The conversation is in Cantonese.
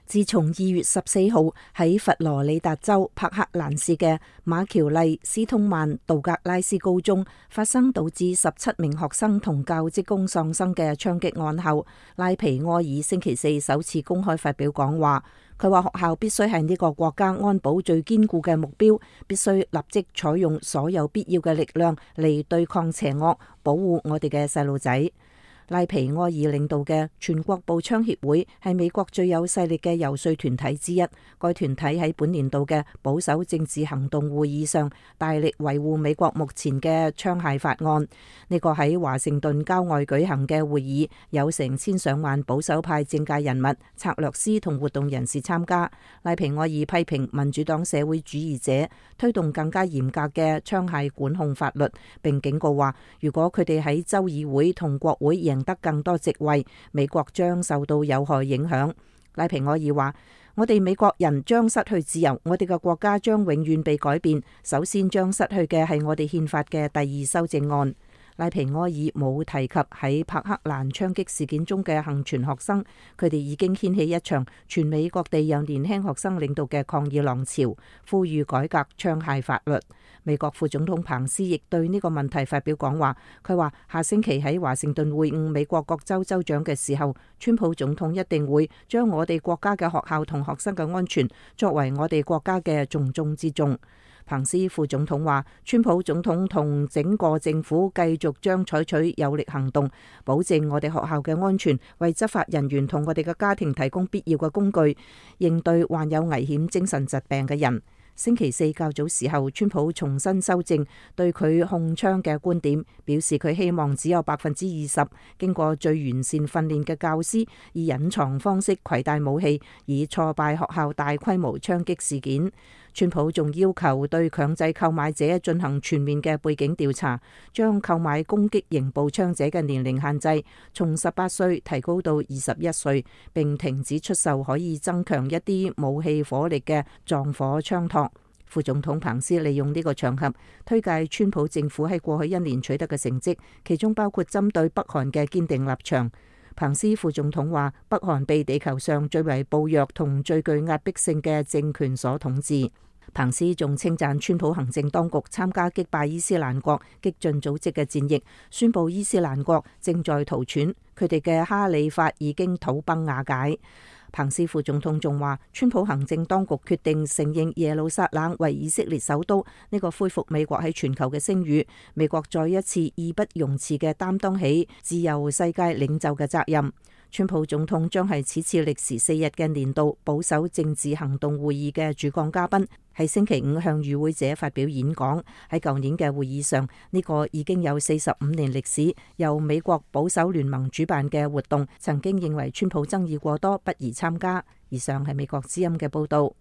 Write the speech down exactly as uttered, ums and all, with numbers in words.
自從二月十四號喺佛羅里達州柏克蘭市嘅馬喬麗斯通曼道格拉斯高中發生導致十七名學生同教職工喪生嘅槍擊案後，賴皮埃爾星期四首次公開發表講話。佢話學校必須係呢個國家安保最堅固嘅目標，必須立即採用所有必要嘅力量嚟對抗邪惡，保護我哋嘅細路仔。賴皮埃爾領導嘅全國步槍協會係美國最有勢力嘅遊說團體之一。該團體喺本年度嘅保守政治行動會議上大力維護美國目前嘅槍械法案。呢個喺華盛頓郊外舉行嘅會議有成千上萬保守派政界人物、策略師同活動人士參加。賴皮埃爾批評民主黨社會主義者推動更加嚴格嘅槍械管控法律，並警告話，如果佢哋喺州議會同國會贏得更多席位，美國將受到有害影響。賴皮埃爾話：我哋美國人將失去自由，我哋嘅國家將永遠被改變。首先將失去嘅係我哋憲法嘅第二修正案。賴皮埃爾冇提及喺柏克蘭槍擊事件中嘅幸存學生，佢哋已經掀起一場全美各地由年輕學生領導嘅抗議浪潮，呼籲改革槍械法律。美國副總統彭斯亦對呢個問題發表講話，佢話下星期喺華盛頓會晤美國各州州長嘅時候，川普總統一定會將我哋國家嘅學校同學生嘅安全作為我哋國家嘅重中之重。彭斯副總統話，川普總統同整個政府繼續將採取有力行動，保證我哋學校嘅安全，為執法人員同我哋嘅家庭提供必要嘅工具，應對患有危險精神疾病嘅人。星期四較早時候，川普重新修正對佢控槍嘅觀點，表示佢希望只有百分之二十經過最完善訓練嘅教師以隱藏方式攜帶武器，以挫敗學校大規模槍擊事件。川普仲要求對強制購買者進行全面嘅背景調查，將購買攻擊型步槍者嘅年齡限制從十八歲提高到二十一歲，並停止出售可以增強一啲武器火力嘅撞火槍托。副總統彭斯利用呢個場合推介川普政府喺過去一年取得嘅成績，其中包括針對北韓嘅堅定立場。彭斯副總統話，北韓被地球上最為暴虐同最具壓迫性嘅政權所統治。彭斯仲稱讚川普行政當局參加擊敗伊斯蘭國激進組織嘅戰役，宣布伊斯蘭國正在逃竄，佢哋嘅哈里發已經土崩瓦解。彭斯副總統仲話，川普行政當局決定承認耶路撒冷為以色列首都，呢個恢復美國喺全球嘅聲譽。美國再一次義不容辭嘅擔當起自由世界領袖嘅責任。川普總統將係此次歷時四日嘅年度保守政治行動會議嘅主講嘉賓，喺星期五向與會者發表演講。喺舊年嘅會議上，呢個已經有四十五年歷史，由美國保守聯盟主辦嘅活動，曾經認為川普爭議過多，不宜參加。以上係美國之音嘅報道。